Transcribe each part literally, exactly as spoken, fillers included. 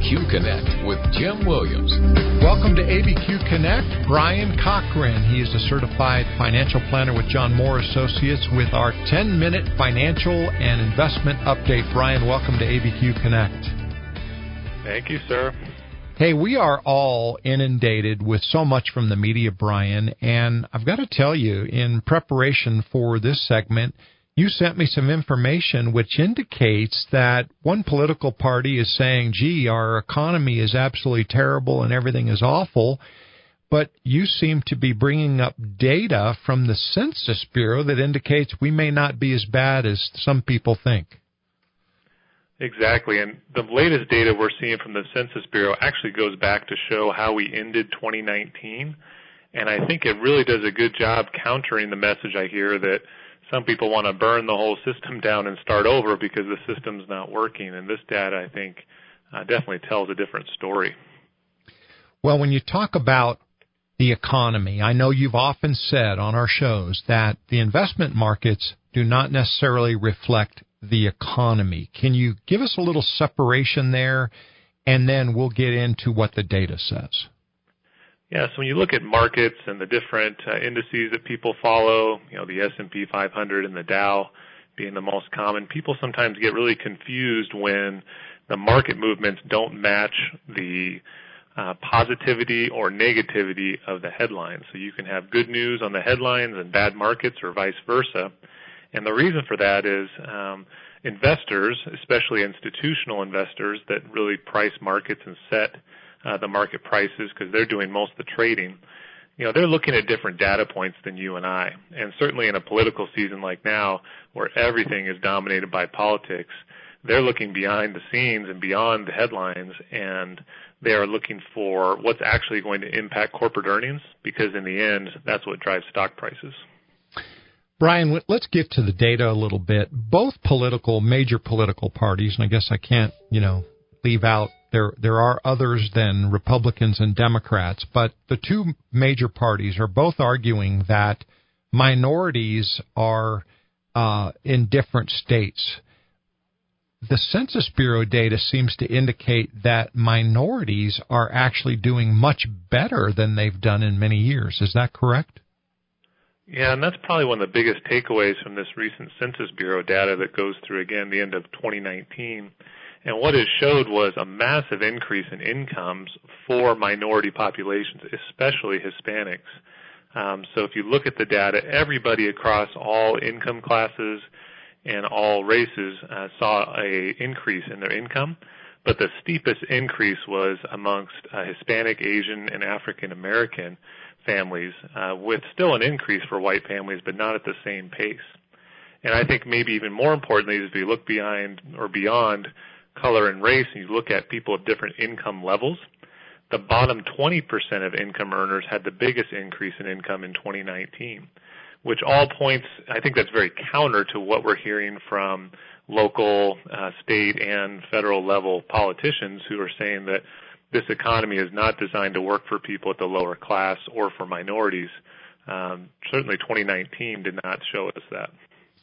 Q Connect with Jim Williams. Welcome to A B Q Connect. Brian Cochran. He is a certified financial planner with John Moore Associates with our ten-minute financial and investment update. Brian, welcome to A B Q Connect. Thank you, sir. Hey, we are all inundated with so much from the media, Brian, and I've got to tell you, in preparation for this segment, you sent me some information which indicates that one political party is saying, gee, our economy is absolutely terrible and everything is awful, but you seem to be bringing up data from the Census Bureau that indicates we may not be as bad as some people think. Exactly, and the latest data we're seeing from the Census Bureau actually goes back to show how we ended twenty nineteen, and I think it really does a good job countering the message I hear that some people want to burn the whole system down and start over because the system's not working, and this data, I think, uh, definitely tells a different story. Well, when you talk about the economy, I know you've often said on our shows that the investment markets do not necessarily reflect the economy. Can you give us a little separation there, and then we'll get into what the data says? Yeah, so when you look at markets and the different uh, indices that people follow, you know, the S and P five hundred and the Dow being the most common, people sometimes get really confused when the market movements don't match the uh, positivity or negativity of the headlines. So you can have good news on the headlines and bad markets or vice versa. And the reason for that is um, investors, especially institutional investors that really price markets and set uh, the market prices because they're doing most of the trading, you know, they're looking at different data points than you and I. And certainly in a political season like now where everything is dominated by politics, they're looking behind the scenes and beyond the headlines, and they are looking for what's actually going to impact corporate earnings because in the end, that's what drives stock prices. Brian, let's get to the data a little bit. Both political, major political parties, and I guess I can't, you know, leave out, there there are others than Republicans and Democrats, but the two major parties are both arguing that minorities are uh, in different states. The Census Bureau data seems to indicate that minorities are actually doing much better than they've done in many years. Is that correct? Yeah, and that's probably one of the biggest takeaways from this recent Census Bureau data that goes through, again, the end of twenty nineteen. And what it showed was a massive increase in incomes for minority populations, especially Hispanics. Um, so if you look at the data, everybody across all income classes and all races uh, saw an increase in their income. But the steepest increase was amongst uh, Hispanic, Asian, and African American families, uh, with still an increase for white families, but not at the same pace. And I think maybe even more importantly is if you look behind or beyond color and race and you look at people of different income levels, the bottom twenty percent of income earners had the biggest increase in income in twenty nineteen, which all points, I think that's very counter to what we're hearing from local, uh, state, and federal level politicians who are saying that this economy is not designed to work for people at the lower class or for minorities. Um, certainly twenty nineteen did not show us that.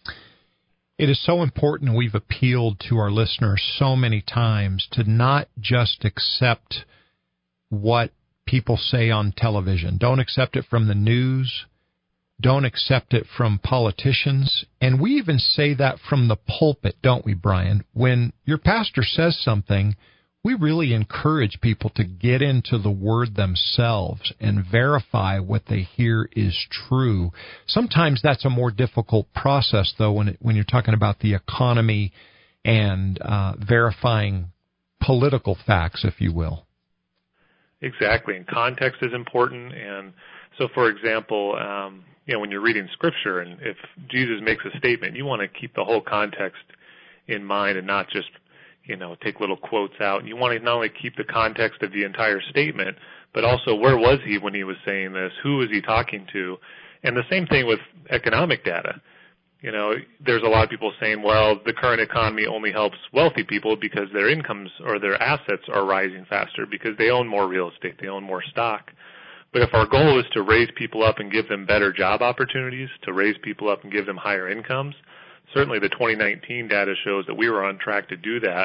It is so important, we've appealed to our listeners so many times to not just accept what people say on television. Don't accept it from the news. Don't accept it from politicians. And we even say that from the pulpit, don't we, Brian? When your pastor says something, we really encourage people to get into the Word themselves and verify what they hear is true. Sometimes that's a more difficult process, though, when it, when you're talking about the economy and uh, verifying political facts, if you will. Exactly, and context is important. And so, for example, um, you know, when you're reading Scripture, and if Jesus makes a statement, you want to keep the whole context in mind and not just you know, take little quotes out. You want to not only keep the context of the entire statement, but also where was he when he was saying this? Who was he talking to? And the same thing with economic data. You know, there's a lot of people saying, well, the current economy only helps wealthy people because their incomes or their assets are rising faster because they own more real estate, they own more stock. But if our goal is to raise people up and give them better job opportunities, to raise people up and give them higher incomes, certainly the twenty nineteen data shows that we were on track to do that,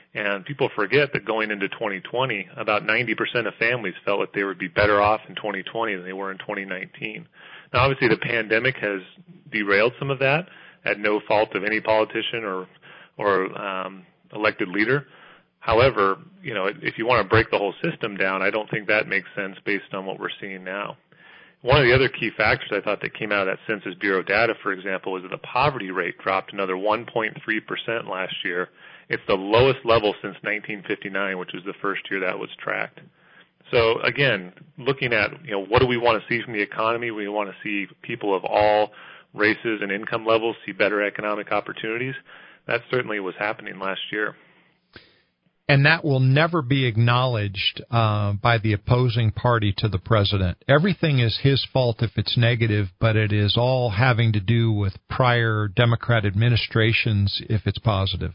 And people forget that going into twenty twenty, about ninety percent of families felt that they would be better off in twenty twenty than they were in twenty nineteen. Now, obviously, the pandemic has derailed some of that at no fault of any politician or or um, elected leader. However, you know, if you want to break the whole system down, I don't think that makes sense based on what we're seeing now. One of the other key factors I thought that came out of that Census Bureau data, for example, was that the poverty rate dropped another one point three percent last year. It's the lowest level since nineteen fifty-nine, which was the first year that was tracked. So again, looking at, you know, what do we want to see from the economy? We want to see people of all races and income levels see better economic opportunities. That certainly was happening last year. And that will never be acknowledged uh, by the opposing party to the president. Everything is his fault if it's negative, but it is all having to do with prior Democrat administrations if it's positive.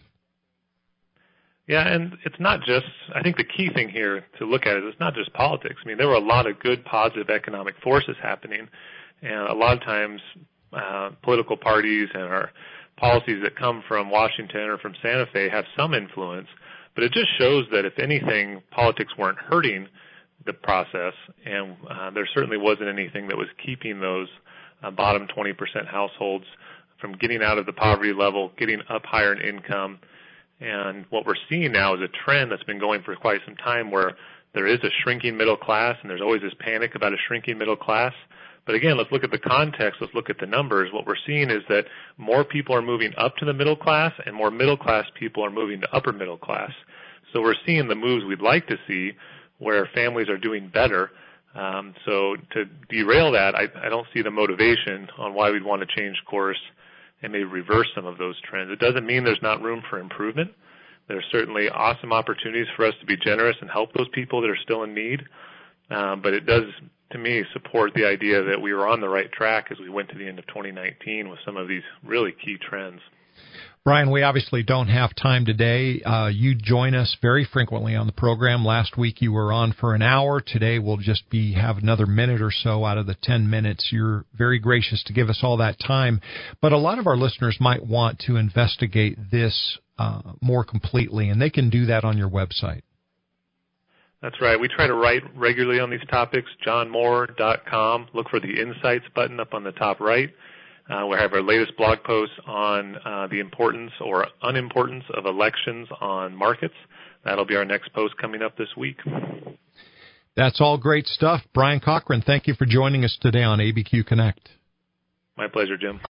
Yeah, and it's not just, I think the key thing here to look at is it's not just politics. I mean, there were a lot of good, positive economic forces happening, and a lot of times uh, political parties and our policies that come from Washington or from Santa Fe have some influence. But it just shows that, if anything, politics weren't hurting the process, and uh, there certainly wasn't anything that was keeping those uh, bottom twenty percent households from getting out of the poverty level, getting up higher in income. And what we're seeing now is a trend that's been going for quite some time, where there is a shrinking middle class, and there's always this panic about a shrinking middle class. But again, let's look at the context. Let's look at the numbers. What we're seeing is that more people are moving up to the middle class, and more middle class people are moving to upper middle class. So we're seeing the moves we'd like to see, where families are doing better. Um, so to derail that, I, I don't see the motivation on why we'd want to change course and maybe reverse some of those trends. It doesn't mean there's not room for improvement. There's certainly awesome opportunities for us to be generous and help those people that are still in need. Um, but it does, to me, support the idea that we were on the right track as we went to the end of twenty nineteen with some of these really key trends. Brian, we obviously don't have time today. Uh, you join us very frequently on the program. Last week you were on for an hour. Today we'll just be have another minute or so out of the ten minutes. You're very gracious to give us all that time. But a lot of our listeners might want to investigate this uh, more completely, and they can do that on your website. That's right. We try to write regularly on these topics, john moore dot com. Look for the Insights button up on the top right. Uh, we have our latest blog posts on uh, the importance or unimportance of elections on markets. That'll be our next post coming up this week. That's all great stuff. Brian Cochran, thank you for joining us today on A B Q Connect. My pleasure, Jim.